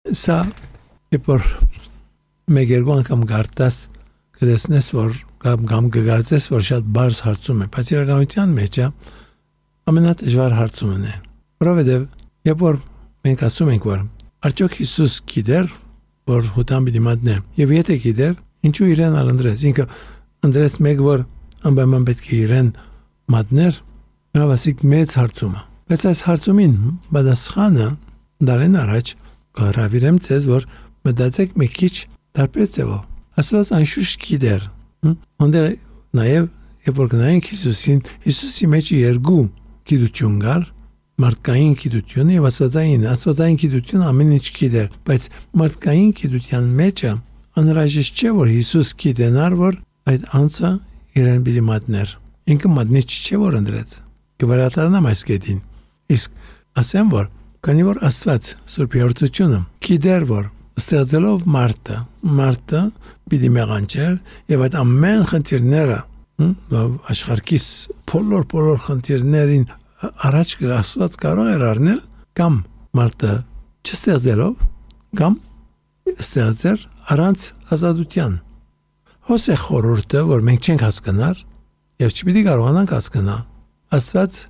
Սա իբր մեգերգու անգամ գարտաս կդեսնես, որ կամ կգործես, որ շատ բարձ հարցում է, բայց իրականության մեջ ամենադժվար հարցումն է, որովհետև երբ որ մենք ասում ենք, որ արդյոք Հիսուս գիտեր, որ հութան պիտի մատնե, եւ եթե գիտեր, ինչու իրեն ալնդրեց, ինքը ընդրեց մեկ, որ անպայման պետք է իրեն մատներ, հավասիկ մեծ հարցում է, բայց այս հարցումին պատասխանը դարեն առաջ կհրավիրեմ ձեզ, որ մտածեք մի քիչ տարբեր ձևով, Աստված անշուշտ գիտեր, Ոնդեղ նաև երբ որ գնայինք Հիսուսին, Հիսուսի մեջ երկու գիտություն կար, մարդկային գիտություն եւ աստվածային գիտություն ամեն ինչ գիտեր, բայց մարդկային գիտության մեջը անհրաժեշտ չէ որ Հիսուս գիտենար, որ այդ անձը իրեն պիտի մատներ։ Ինքը մատնիչ չէ որ ընդրեց։ Կվերադառնամ այս կետին։ Իսկ ասեմ որ քանի որ Աստված Սուրբ Յորձությունը գիտեր որ ստեղծելով մարդը պիտի մեղանչեր եւ այդ ամեն խնդիրները աշխարհքիս բոլոր խնդիրներին առաջ Աստված կարող էր առնել կամ մարդը չստեղծելով կամ ստեղծեր առանց ազատության հոս է խորհուրդը որ մենք չենք հասկանար եւ չպիտի կարողանանք հասկանալ Աստված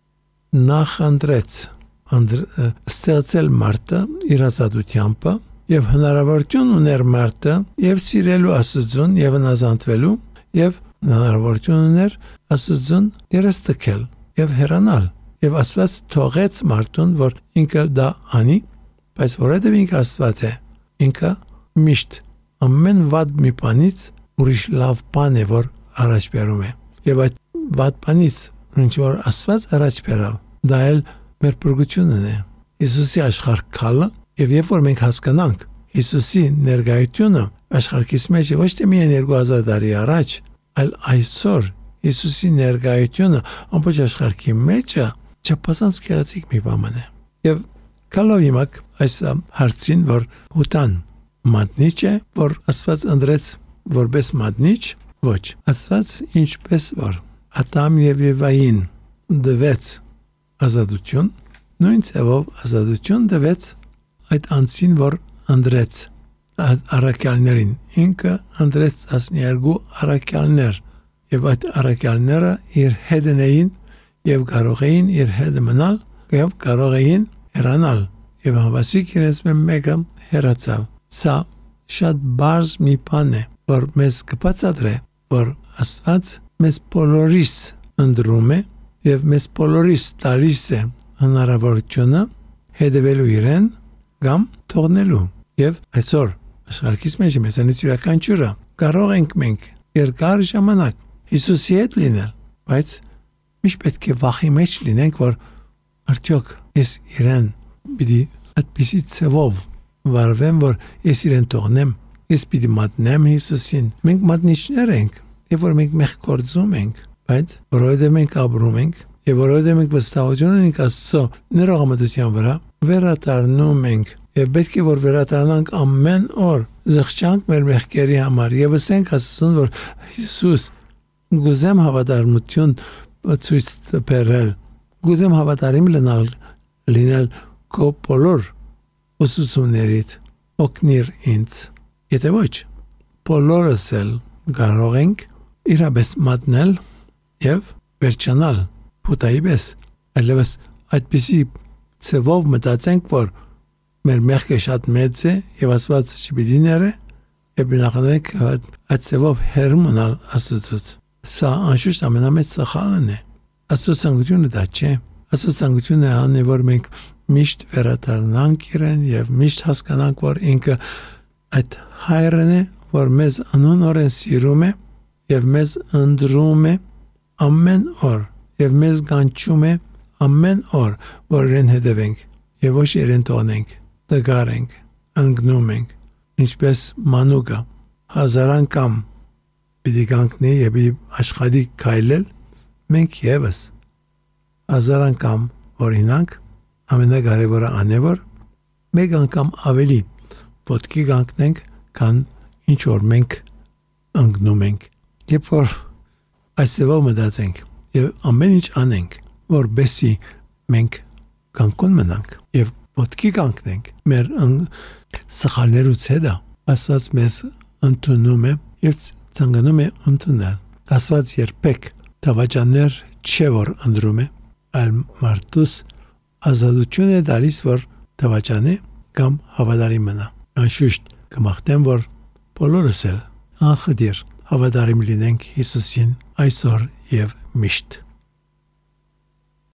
նախընտրեց ստեղծել մարդը իր ազատությամբ եւ հնարավորություն ուներ մարդը եւ սիրելու Աստծուն եւ հնազանդվելու եւ հնարավորություն ուներ Աստծուն երստքել եւ հեռանալ եւ Աստված թողեց մարդուն որ ինքը դա անի բայց որովհետեւ ինքը Աստված է ինքը միշտ ամեն վատ մի բանից ուրիշ լավ բան է որ առաջ բերում է եւ այդ վատ բանից ինչ որ Աստված առաջ բերավ դա էլ մեր փրկությունն է Հիսուսի աշխարհ քալը Եվ երբ որ մենք հասկանանք Հիսուսի ներկայությունը աշխարհիս մեջ ոչ թե միայն 2000 տարի առաջ, այլ այսօր Հիսուսի ներկայությունը ամբողջ աշխարհի մեջ չափազանց գեղեցիկ մի բան է։ Եվ կալով իմաք այս հարցին, որ հութան մատնիչ է, որ Աստված ընդրեց որպես մատնիչ, ոչ, Աստված ինչպես որ Ադամ եւ Եվային դվեց ազատություն, նույն ձևով ազատություն դվեց այդ անձին, որ ընդրեց առաքյալներին, ինքը ընդրեց 12 առաքյալներ եւ այդ առաքյալները իր հետն էին եւ կարող էին իր հետ մնալ եւ կարող էին հեռանալ եւ հավասիկ իրենց մեկը հեռացավ։ Սա շատ բարձ մի բան է, որ մեզ կբացատրի, որ Աստված մեզ բոլորիս ընդրում է եւ մեզ բոլորիս տալիս է հնարավորությունը հետևելու իրեն կամ թողնելու եւ այսօր աշխարհիս մեջ մեզանից յուրաքանչյուրը կարող ենք մենք երկար ժամանակ Հիսուսի հետ լինել, բայց միշտ պետք է վախի մեջ լինենք, որ արդյոք ես իրեն պիտի այդպիսի ցավով վարվեմ, որ ես իրեն թողնեմ, ես պիտի մատնեմ Հիսուսին։ Մենք մատնիչներ ենք, եւ որ մենք մեղ գործում ենք, բայց որովհետեւ մենք ապրում ենք եւ որովհետեւ մենք վստահություն ունենք Աստծո ներողամտության վրա, վերադառնում ենք եւ պետք է որ վերադառնանք ամեն օր զղջանք մեր մեղքերի համար եւ ասենք Աստծուն որ Հիսուս գուզեմ հավատարմություն ցույց տվել գուզեմ հավատարիմ լինել քո բոլոր ուսուցումներից օգնիր ինձ եթե ոչ բոլորս էլ կարող ենք իրապես մատնել եւ վերջանալ փութայի պես այլևս այդպիսի ցավով մտածենք որ մեր մեղքը շատ մեծ է եւ Աստված չպիտի ներե եւ բնականաբար այդ ցավով հերմոնալ Աստծուց սա անշուշտ ամենամեծ սխալն է Աստծո ցանկությունը դա չէ Աստծո ցանկությունը այն է որ մենք միշտ վերադառնանք իրեն եւ միշտ հասկանանք որ ինքը այդ հայրն է որ մեզ անոնորեն սիրում է եւ մեզ ընդրում է ամեն օր եւ մեզ կանչում է ամեն օր որ իրեն հետևենք եւ ոչ իրեն թողնենք դգարենք անգնում ենք ինչպես մանուկը հազար անգամ պիտի կանգնի եւ աշխատի քայլել մենք եւս հազար անգամ օրինակ ամենակարևորը անևոր մեկ անգամ ավելի ոտքի կանգնենք քան ինչ որ մենք անգնում ենք երբ որ այսևով մտածենք եւ ամեն ինչ անենք որբեսի մենք կանգուն մնանք եւ ոտքի կանգնենք մեր սխալներուց հետո Աստված մեզ ընդունում է եւ ցանկանում է ընդունել Աստված երբեք դավաճաններ չէ որ ընդրում է այլ մարդուս ազատություն է տալիս որ դավաճանի կամ հավատարիմ մնա անշուշտ կմաղթեմ որ բոլորս էլ անխդիր հավատարիմ լինենք Հիսուսին այսօր եւ միշտ